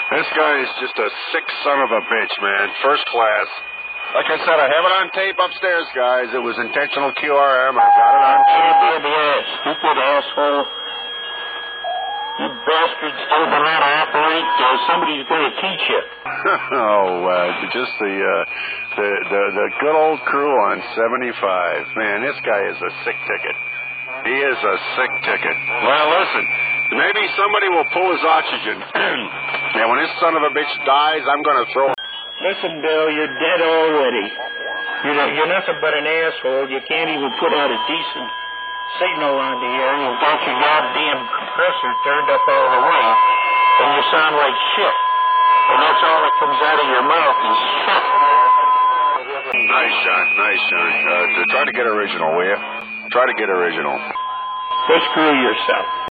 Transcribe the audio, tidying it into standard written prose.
This guy is just a sick son of a bitch, man. First class. Like I said, I have it on tape upstairs, guys. It was intentional QRM. I got it on tape. Stupid asshole. You bastards don't know how to operate. Somebody's going to teach you. Just the good old crew on 75. Man, this guy is a sick ticket. He is a sick ticket. Well, listen, maybe somebody will pull his oxygen. And when this son of a bitch dies, I'm going to throw him. Listen, Bill, you're dead already. You're nothing but an asshole. You can't even put out a decent signal onto here. You've got your goddamn compressor turned up all the way, and you sound like shit. And that's all that comes out of your mouth is shit. Nice shot, nice shot. Try to get original, will you? Try to get original. Go screw yourself.